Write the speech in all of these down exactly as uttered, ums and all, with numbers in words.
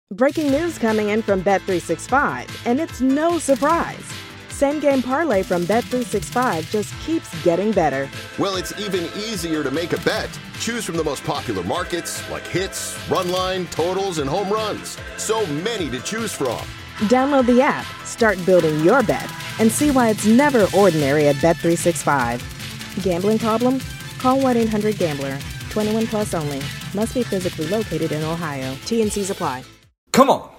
Breaking news coming in from Bet three sixty-five, and it's no surprise. Same Game Parlay from Bet three sixty-five just keeps getting better. Well, it's even easier to make a bet. Choose from the most popular markets like hits, run line, totals, and home runs. So many to choose from. Download the app, start building your bet, and see why it's never ordinary at Bet three sixty-five. Gambling problem? Call one eight hundred gambler. twenty-one plus only. Must be physically located in Ohio. T and C's apply. Come on.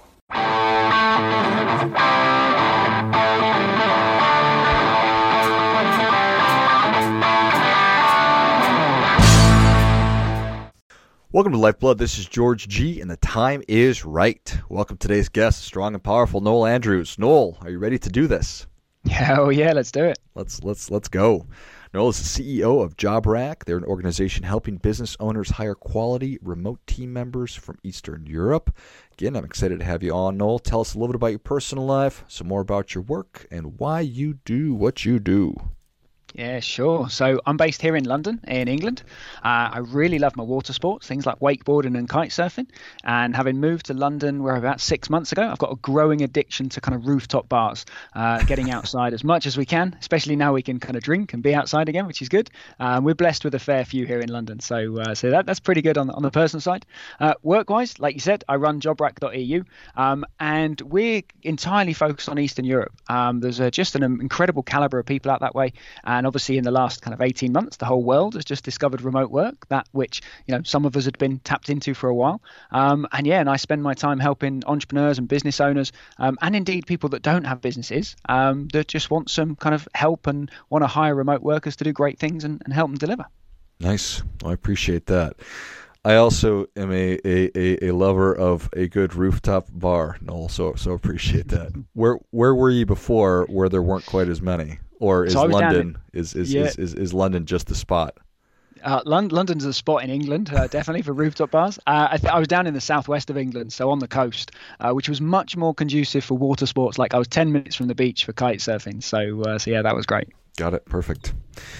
Welcome to Lifeblood. This is George G, and the time is right. Welcome to today's guest, strong and powerful Noel Andrews. Noel, are you ready to do this? Hell yeah, let's do it. Let's let's let's go. Noel is the C E O of JobRack. They're an organization helping business owners hire quality remote team members from Eastern Europe. Again, I'm excited to have you on, Noel. Tell us a little bit about your personal life, some more about your work, and why you do what you do. Yeah, sure. So I'm based here in London, in England. Uh, I really love my water sports, things like wakeboarding and kite surfing. And having moved to London, where about six months ago, I've got a growing addiction to kind of rooftop bars, uh, getting outside as much as we can, especially now we can kind of drink and be outside again, which is good. Um, we're blessed with a fair few here in London. So uh, so that, that's pretty good on the, on the personal side. Uh, work-wise, like you said, I run jobrack dot e u, um, and we're entirely focused on Eastern Europe. Um, there's a, just an incredible caliber of people out that way. And obviously in the last kind of eighteen months, the whole world has just discovered remote work, that which, you know, some of us had been tapped into for a while. Um, and yeah, and I spend my time helping entrepreneurs and business owners, um, and indeed people that don't have businesses, um, that just want some kind of help and want to hire remote workers to do great things and, and help them deliver. Nice. Well, I appreciate that. I also am a, a, a lover of a good rooftop bar, Noel, so so appreciate that. Where where were you before where there weren't quite as many? Or is so London in, is, is, yeah. is, is is London just the spot? Uh, London, London's a spot in England, uh, definitely for rooftop bars. Uh, I, th- I was down in the southwest of England, so on the coast, uh, which was much more conducive for water sports. Like I was ten minutes from the beach for kite surfing. So, uh, so yeah, that was great. Got it. Perfect.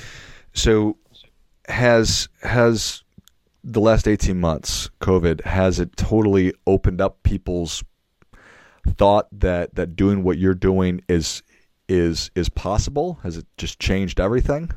So has has the last eighteen months, COVID, has it totally opened up people's thought that, that doing what you're doing is is is possible? Has it just changed everything?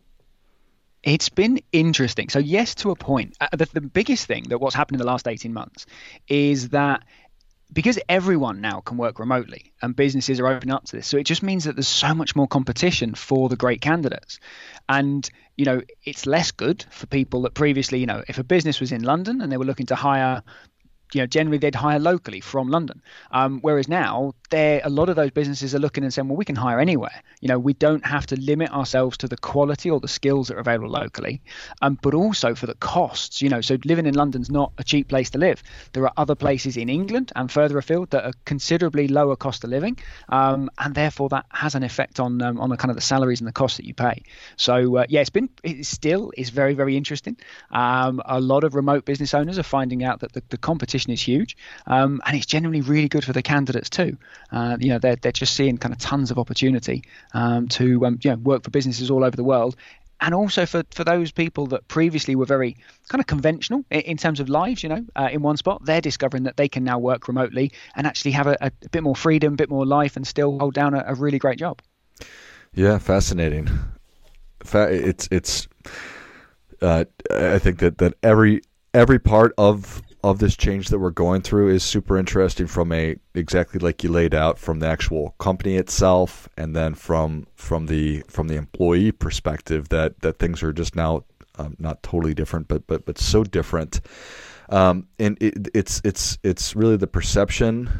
It's been interesting. So yes, to a point. Uh, the, the biggest thing that what's happened in the last eighteen months is that because everyone now can work remotely and businesses are opening up to this, so it just means that there's so much more competition for the great candidates. And, you know, it's less good for people that previously, you know, if a business was in London and they were looking to hire, you know, generally they'd hire locally from London. Um, whereas now, there a lot of those businesses are looking and saying, well, we can hire anywhere. You know, we don't have to limit ourselves to the quality or the skills that are available locally, um, but also for the costs. You know, so living in London's not a cheap place to live. There are other places in England and further afield that are considerably lower cost of living, um, and therefore that has an effect on um, on the kind of the salaries and the costs that you pay. So uh, yeah, it's been it still is very very interesting. Um, a lot of remote business owners are finding out that the, the competition is huge, um, and it's generally really good for the candidates too. Uh, you know, they're they're just seeing kind of tons of opportunity um, to um, you know, work for businesses all over the world, and also for, for those people that previously were very kind of conventional in, in terms of lives. You know, uh, in one spot, they're discovering that they can now work remotely and actually have a, a, a bit more freedom, a bit more life, and still hold down a, a really great job. Yeah, fascinating. It's it's. Uh, I think that, that every every part of of this change that we're going through is super interesting from a exactly like you laid out, from the actual company itself, and then from from the from the employee perspective, that that things are just now um, not totally different, but but but so different. Um, and it, it's it's it's really the perception.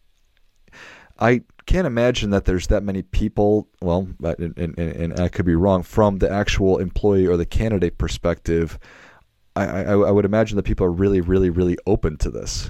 I can't imagine that there's that many people, well, and, and, and I could be wrong, from the actual employee or the candidate perspective. I, I, I would imagine that people are really, really, really open to this.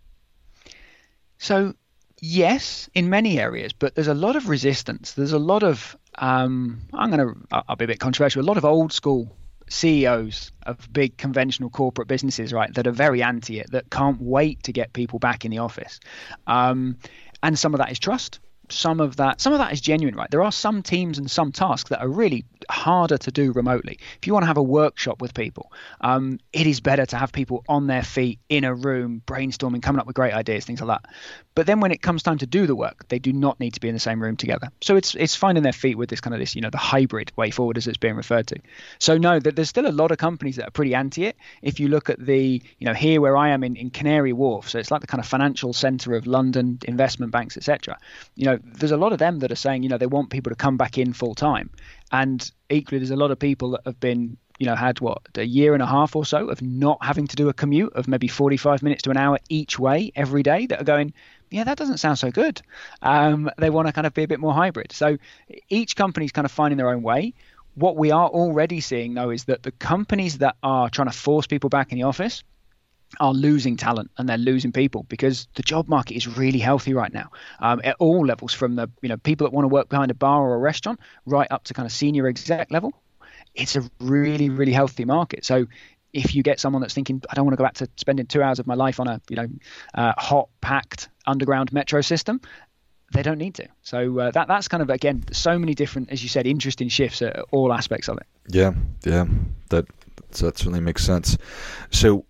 So, yes, in many areas, but there's a lot of resistance. There's a lot of, um, I'm going to, I'll be a bit controversial, a lot of old school C E Os of big conventional corporate businesses, right, that are very anti it, that can't wait to get people back in the office. Um, and some of that is trust. some of that some of that is genuine, right? There are some teams and some tasks that are really harder to do remotely. If you want to have a workshop with people, um, it is better to have people on their feet in a room brainstorming, coming up with great ideas, things like that. But then when it comes time to do the work, they do not need to be in the same room together. So it's it's finding their feet with this kind of this, you know, the hybrid way forward as it's being referred to. So no, there's still a lot of companies that are pretty anti it. If you look at the, you know, here where I am in, in Canary Wharf, so it's like the kind of financial centre of London, investment banks, et cetera. You know, there's a lot of them that are saying, you know, they want people to come back in full time. And equally, there's a lot of people that have been, you know, had what, a year and a half or so of not having to do a commute of maybe forty-five minutes to an hour each way every day that are going, yeah, that doesn't sound so good. Um, they want to kind of be a bit more hybrid. So each company's kind of finding their own way. What we are already seeing, though, is that the companies that are trying to force people back in the office are losing talent and they're losing people because the job market is really healthy right now, um, at all levels, from the, you know, people that want to work behind a bar or a restaurant right up to kind of senior exec level. It's a really, really healthy market. So if you get someone that's thinking, I don't want to go back to spending two hours of my life on a, you know, uh, hot, packed underground metro system, they don't need to. So uh, that that's kind of, again, so many different, as you said, interesting shifts at all aspects of it. Yeah, yeah, that that certainly makes sense. So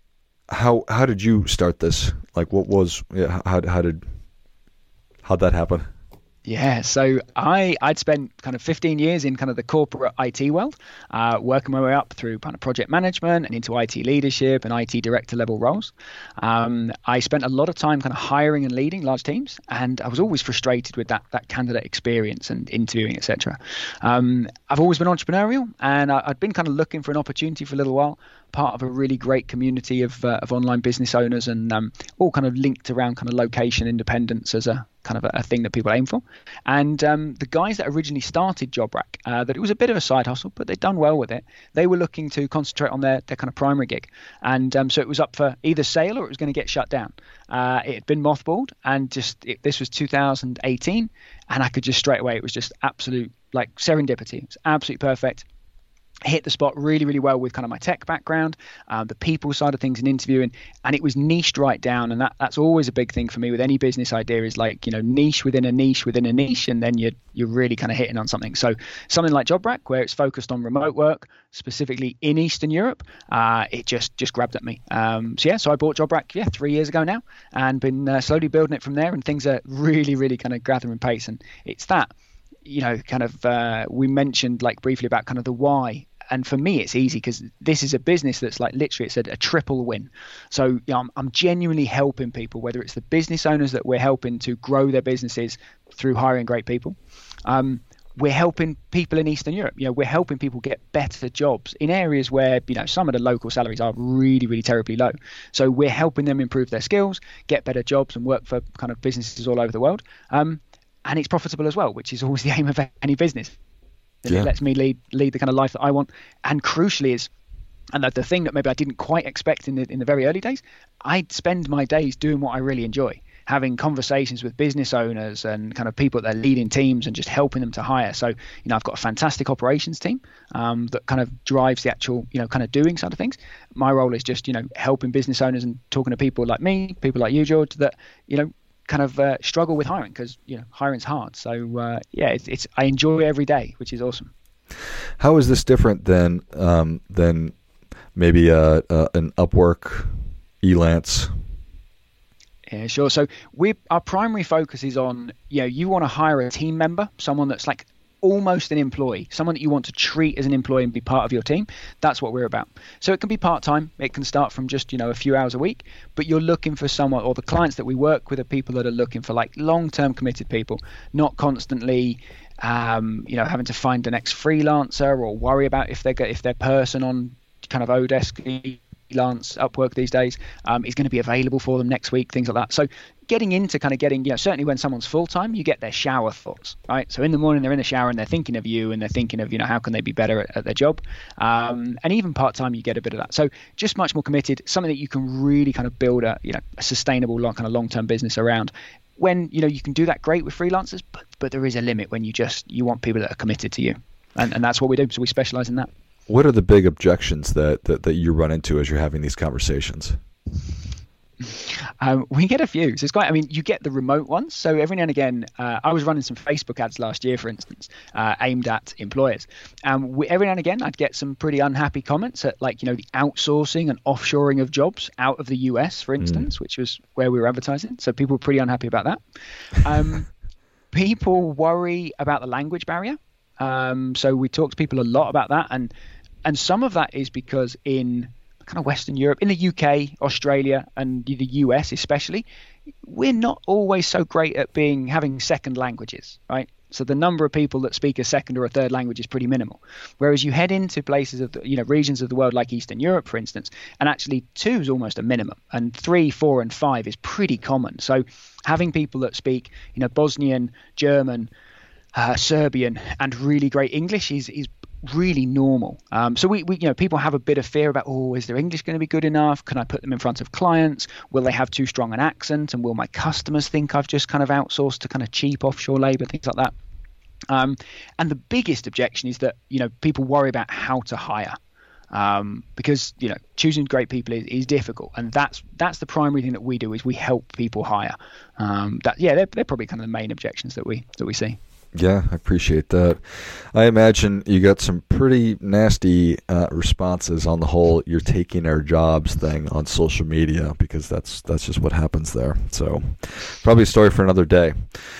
how how did you start this? Like, what was, yeah, how how did how'd that happen? Yeah, so I, I'd spent kind of fifteen years in kind of the corporate I T world, uh, working my way up through kind of project management and into I T leadership and I T director level roles. Um, I spent a lot of time kind of hiring and leading large teams, and I was always frustrated with that that candidate experience and interviewing, et cetera. Um, I've always been entrepreneurial, and I, I'd been kind of looking for an opportunity for a little while, part of a really great community of uh, of online business owners, and um, all kind of linked around kind of location independence as a kind of a, a thing that people aim for. And um, the guys that originally started JobRack, uh, that it was a bit of a side hustle, but they'd done well with it. They were looking to concentrate on their, their kind of primary gig. And um, so it was up for either sale or it was going to get shut down. Uh, it had been mothballed, and just it, this was two thousand eighteen. And I could just straight away, it was just absolute like serendipity. It was absolutely perfect. Hit the spot really, really well with kind of my tech background, um, the people side of things in interviewing, and it was niched right down. And that that's always a big thing for me with any business idea, is like, you know, niche within a niche within a niche, and then you're you're really kind of hitting on something. So something like JobRack, where it's focused on remote work, specifically in Eastern Europe, uh, it just just grabbed at me. Um, so yeah, so I bought JobRack yeah three years ago now, and been uh, slowly building it from there. And things are really, really kind of gathering pace. And it's that, you know, kind of uh, we mentioned like briefly about kind of the why. And for me, it's easy because this is a business that's like literally it's a, a triple win. So you know, I'm, I'm genuinely helping people, whether it's the business owners that we're helping to grow their businesses through hiring great people. Um, we're helping people in Eastern Europe. You know, we're helping people get better jobs in areas where, you know, some of the local salaries are really, really terribly low. So we're helping them improve their skills, get better jobs, and work for kind of businesses all over the world. Um, and it's profitable as well, which is always the aim of any business. And yeah. It lets me lead lead the kind of life that I want. And crucially is, and the, the thing that maybe I didn't quite expect in the in the very early days, I'd spend my days doing what I really enjoy, having conversations with business owners and kind of people that are leading teams and just helping them to hire. So, you know, I've got a fantastic operations team um, that kind of drives the actual, you know, kind of doing side of things. My role is just, you know, helping business owners and talking to people like me, people like you, George, that, you know, kind of uh, struggle with hiring, because, you know, hiring's hard. So uh, yeah, it's, it's I enjoy every day, which is awesome. How is this different than um, than maybe uh, uh, an Upwork, Elance? Yeah, sure. So we our primary focus is on, you know, you want to hire a team member, someone that's like almost an employee, someone that you want to treat as an employee and be part of your team. That's what we're about. So it can be part-time. It can start from just, you know, a few hours a week, but you're looking for someone, or the clients that we work with are people that are looking for like long-term committed people, not constantly, um, you know, having to find the next freelancer or worry about if they're, if their person on kind of Odesk, freelance, Upwork these days um, is going to be available for them next week, things like that. So getting into kind of getting, you know, certainly when someone's full-time, you get their shower thoughts, right? So in the morning, they're in the shower and they're thinking of you, and they're thinking of, you know, how can they be better at, at their job? Um, and even part-time, you get a bit of that. So just much more committed, something that you can really kind of build a, you know, a sustainable long, kind of long-term business around. When, you know, you can do that great with freelancers, but, but there is a limit when you just, you want people that are committed to you. And, and that's what we do. So we specialize in that. What are the big objections that, that, that you run into as you're having these conversations? Um, we get a few. So it's quite, I mean, you get the remote ones. So every now and again, uh, I was running some Facebook ads last year, for instance, uh, aimed at employers. And we, every now and again, I'd get some pretty unhappy comments at, like, you know, the outsourcing and offshoring of jobs out of the U S, for instance, mm. which was where we were advertising. So people were pretty unhappy about that. Um, people worry about the language barrier. Um, so we talk to people a lot about that. And, and some of that is because in kind of Western Europe, in the U K, Australia, and the U S especially, we're not always so great at being having second languages, right? So the number of people that speak a second or a third language is pretty minimal. Whereas you head into places of the, you know, regions of the world like Eastern Europe, for instance, and actually two is almost a minimum, and three, four, and five is pretty common. So having people that speak, you know, Bosnian, German, uh, Serbian, and really great English is is really normal. Um, so we, we, you know, people have a bit of fear about, oh, is their English going to be good enough? Can I put them in front of clients? Will they have too strong an accent? And will my customers think I've just kind of outsourced to kind of cheap offshore labor, things like that? Um, and the biggest objection is that, you know, people worry about how to hire. Um, because, you know, choosing great people is, is difficult. And that's that's the primary thing that we do, is we help people hire. Um, that, yeah, they're, they're probably kind of the main objections that we that we see. Yeah, I appreciate that. I imagine you got some pretty nasty uh, responses on the whole "you're taking our jobs" thing on social media, because that's that's just what happens there. So probably a story for another day.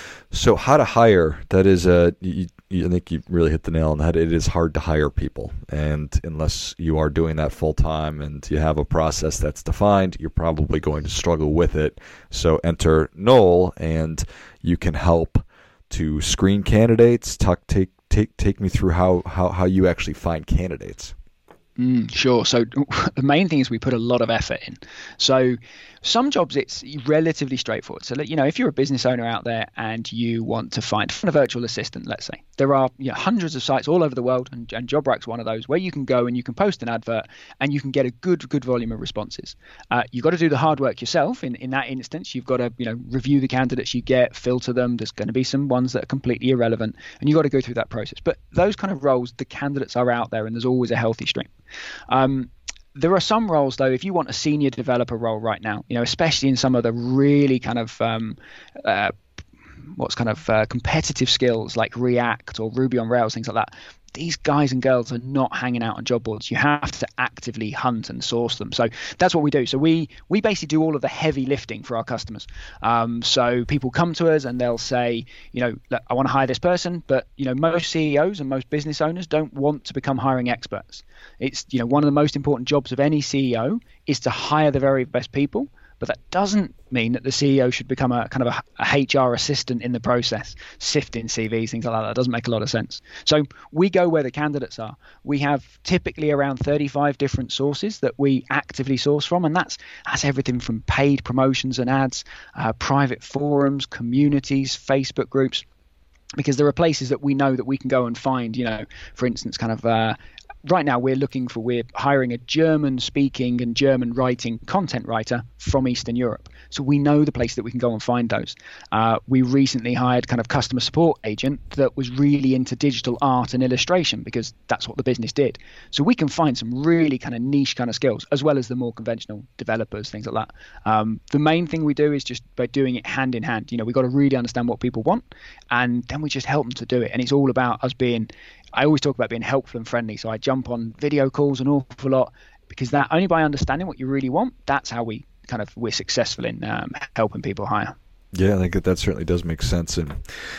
So how to hire, that is a, you, you, I think you really hit the nail on the head. It is hard to hire people. And unless you are doing that full time and you have a process that's defined, you're probably going to struggle with it. So enter Noel, and you can help to screen candidates. Talk, take take take me through how, how, how you actually find candidates. Mm, sure. So the main thing is we put a lot of effort in. So some jobs, it's relatively straightforward. So, you know, if you're a business owner out there and you want to find a virtual assistant, let's say, there are, you know, hundreds of sites all over the world, and, and JobRack's one of those, where you can go and you can post an advert and you can get a good, good volume of responses. Uh, you've got to do the hard work yourself. In, in that instance, you've got to, you know, review the candidates you get, filter them. There's going to be some ones that are completely irrelevant, and you've got to go through that process. But those kind of roles, the candidates are out there, and there's always a healthy stream. Um, there are some roles, though, if you want a senior developer role right now, you know, especially in some of the really kind of um, uh, what's kind of uh, competitive skills like React or Ruby on Rails, things like that. These guys and girls are not hanging out on job boards. You have to actively hunt and source them. So that's what we do. So we we basically do all of the heavy lifting for our customers. Um, so people come to us and they'll say, you know, look, I want to hire this person, but, you know, most C E Os and most business owners don't want to become hiring experts. It's, you know, one of the most important jobs of any C E O is to hire the very best people. But that doesn't mean that the C E O should become a kind of a, a H R assistant in the process, sifting C Vs, things like that. That doesn't make a lot of sense. So we go where the candidates are. We have typically around thirty-five different sources that we actively source from, and that's that's everything from paid promotions and ads, uh, private forums, communities, Facebook groups, because there are places that we know that we can go and find, you know, for instance, kind of uh, right now we're looking for, we're hiring a German speaking and German writing content writer from Eastern Europe. So we know the place that we can go and find those. Uh, we recently hired kind of customer support agent that was really into digital art and illustration, because that's what the business did. So we can find some really kind of niche kind of skills, as well as the more conventional developers, things like that. Um, the main thing we do is just by doing it hand in hand. You know, we've got to really understand what people want, and then we just help them to do it. And it's all about us being, I always talk about being helpful and friendly. So I jump on video calls an awful lot, because that only by understanding what you really want, that's how we kind of we're successful in um, helping people hire. Yeah, I think that that certainly does make sense. And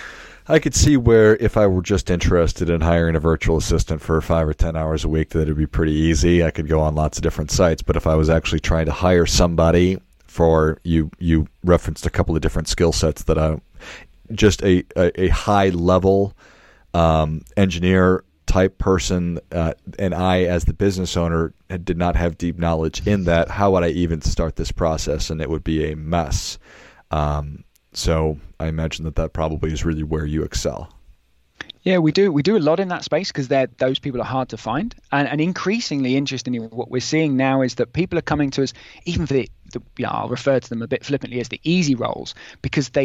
I could see where if I were just interested in hiring a virtual assistant for five or ten hours a week, that it'd be pretty easy. I could go on lots of different sites. But if I was actually trying to hire somebody for, you you referenced a couple of different skill sets that I, just a, a, a high level um, engineer type person, uh, and I, as the business owner, did not have deep knowledge in that, how would I even start this process? And it would be a mess. Um, so I imagine that that probably is really where you excel. Yeah, we do. We do a lot in that space, because those people are hard to find. And, and increasingly, interestingly, what we're seeing now is that people are coming to us, even for the, the you know, I'll refer to them a bit flippantly as the easy roles, because they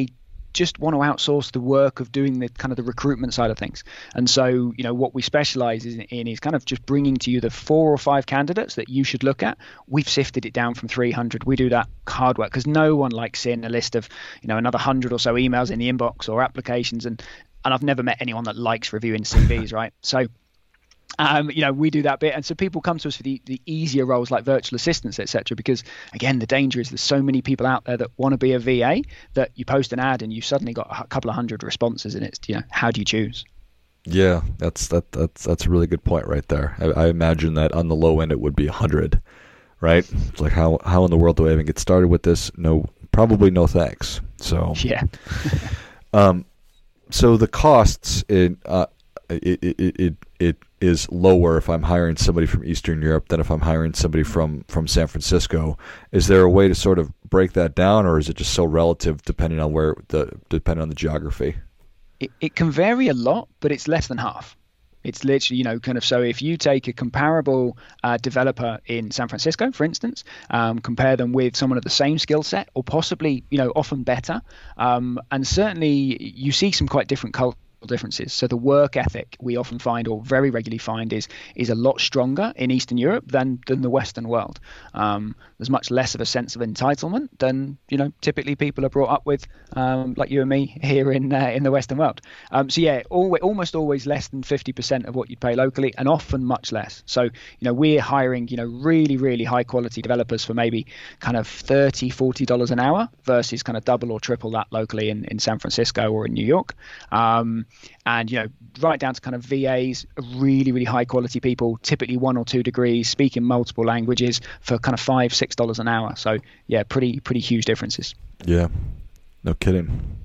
just want to outsource the work of doing the kind of the recruitment side of things. And so, you know, what we specialize in, in is kind of just bringing to you the four or five candidates that you should look at. We've sifted it down from three hundred. We do that hard work because no one likes seeing a list of, you know, another hundred or so emails in the inbox or applications. And, and I've never met anyone that likes reviewing C Vs, right? So, Um, you know, we do that bit. And so people come to us for the, the easier roles like virtual assistants, et cetera, because, again, the danger is there's so many people out there that want to be a V A that you post an ad and you've suddenly got a couple of hundred responses and it's, you know, how do you choose? Yeah, that's that that's that's a really good point right there. I, I imagine that on the low end it would be a hundred, right? It's like how how in the world do I even get started with this? No, probably no thanks. So yeah. um, so the costs in uh, it it it it is lower if I'm hiring somebody from Eastern Europe than if I'm hiring somebody from from San Francisco. Is there a way to sort of break that down, or is it just so relative depending on where the depending on the geography? It, it can vary a lot, but it's less than half. It's literally, you know, kind of, so if you take a comparable uh, developer in San Francisco, for instance, um, compare them with someone of the same skill set or possibly, you know, often better. Um, and certainly you see some quite different cultures. Differences. So the work ethic we often find, or very regularly find, is is a lot stronger in Eastern Europe than than the Western world. Um, there's much less of a sense of entitlement than, you know, typically people are brought up with, um, like you and me here in uh, in the Western world. Um, so yeah, always, almost always less than fifty percent of what you'd pay locally, and often much less. So, you know, we're hiring, you know, really really high quality developers for maybe kind of thirty, forty dollars an hour versus kind of double or triple that locally in in San Francisco or in New York. Um, And, you know, right down to kind of V As, really, really high quality people, typically one or two degrees, speaking multiple languages for kind of five, six dollars an hour. So, yeah, pretty, pretty huge differences. Yeah, no kidding.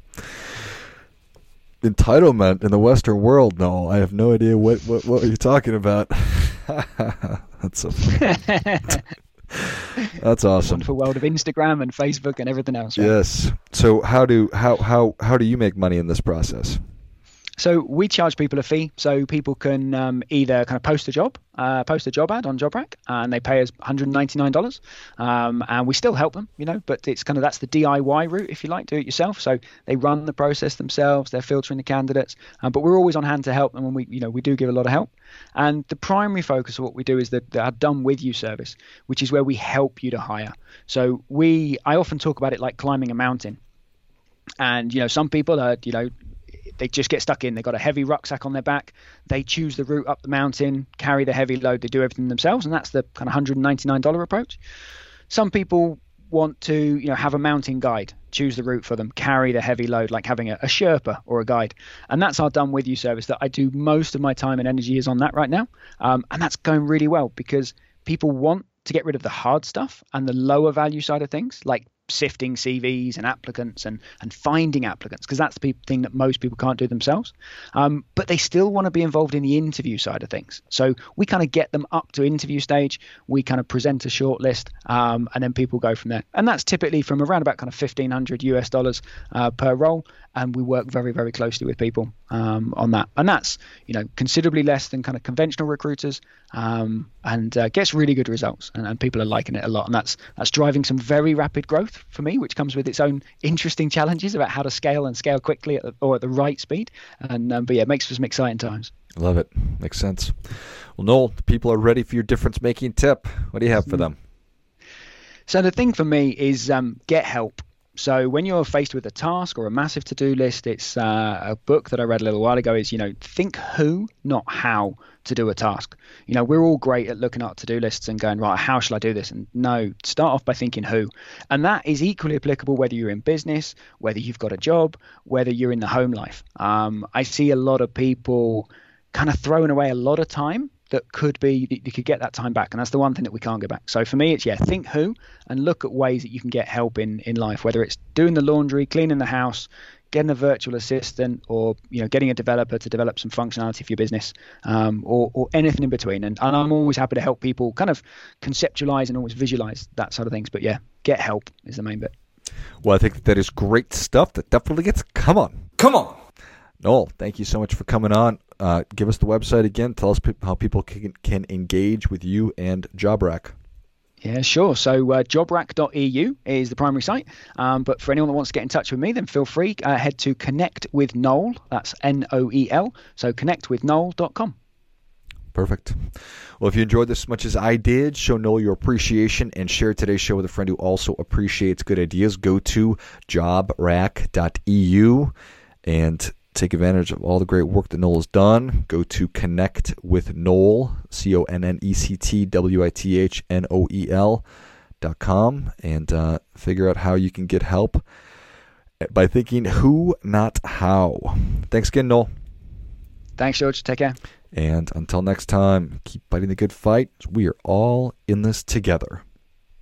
Entitlement in the Western world? No, I have no idea what what, what are you talking about. That's so funny. That's awesome. Wonderful world of Instagram and Facebook and everything else. Right? Yes. So how do how how how do you make money in this process? So we charge people a fee, so people can um, either kind of post a job, uh, post a job ad on JobRack, and they pay us one hundred ninety-nine dollars, um, and we still help them, you know, but it's kind of, that's the D I Y route, if you like, do it yourself. So they run the process themselves, they're filtering the candidates, um, but we're always on hand to help them when we, you know, we do give a lot of help. And the primary focus of what we do is the, the our done with you service, which is where we help you to hire. So we, I often talk about it like climbing a mountain, and, you know, some people are, you know, they just get stuck in. They've got a heavy rucksack on their back. They choose the route up the mountain, carry the heavy load. They do everything themselves, and that's the kind of one hundred ninety-nine dollars approach. Some people want to, you know, have a mountain guide, choose the route for them, carry the heavy load, like having a, a Sherpa or a guide. And that's our done with you service that I do most of my time and energy is on that right now. Um, and that's going really well because people want to get rid of the hard stuff and the lower value side of things, like sifting C Vs and applicants and and finding applicants, because that's the pe- thing that most people can't do themselves. Um, but they still want to be involved in the interview side of things. So we kind of get them up to interview stage. We kind of present a short list, um, and then people go from there. And that's typically from around about kind of fifteen hundred U S dollars uh, per role. And we work very, very closely with people um, on that. And that's, you know, considerably less than kind of conventional recruiters, um, and uh, gets really good results. And, and people are liking it a lot. And that's that's driving some very rapid growth for me, which comes with its own interesting challenges about how to scale and scale quickly at the, or at the right speed. And um, but yeah, it makes for some exciting times. Love it. Makes sense. Well, Noel, people are ready for your difference-making tip. What do you have for them? So the thing for me is um, get help. So when you're faced with a task or a massive to-do list, it's uh, a book that I read a little while ago is, you know, think who, not how to do a task. You know, we're all great at looking at to-do lists and going, right, how shall I do this? And no, start off by thinking who. And that is equally applicable whether you're in business, whether you've got a job, whether you're in the home life. Um, I see a lot of people kind of throwing away a lot of time that could be, you could get that time back. And that's the one thing that we can't go back. So for me, it's, yeah, think who and look at ways that you can get help in, in life, whether it's doing the laundry, cleaning the house, getting a virtual assistant, or, you know, getting a developer to develop some functionality for your business, um, or, or anything in between. And, and I'm always happy to help people kind of conceptualize and always visualize that sort of things. But yeah, get help is the main bit. Well, I think that is great stuff. That definitely gets, come on, come on. Noel, thank you so much for coming on. Uh, give us the website again. Tell us pe- how people can, can engage with you and JobRack. Yeah, sure. So uh, jobrack dot e u is the primary site. Um, but for anyone that wants to get in touch with me, then feel free. Uh, head to Connect with Noel. That's N O E L. So connect with noel dot com. Perfect. Well, if you enjoyed this as much as I did, show Noel your appreciation and share today's show with a friend who also appreciates good ideas. Go to jobrack dot e u and take advantage of all the great work that Noel has done. Go to Connect with Noel, C O N N E C T W I T H N O E L dot com, and uh, figure out how you can get help by thinking who, not how. Thanks again, Noel. Thanks, George. Take care. And until next time, keep fighting the good fight. We are all in this together.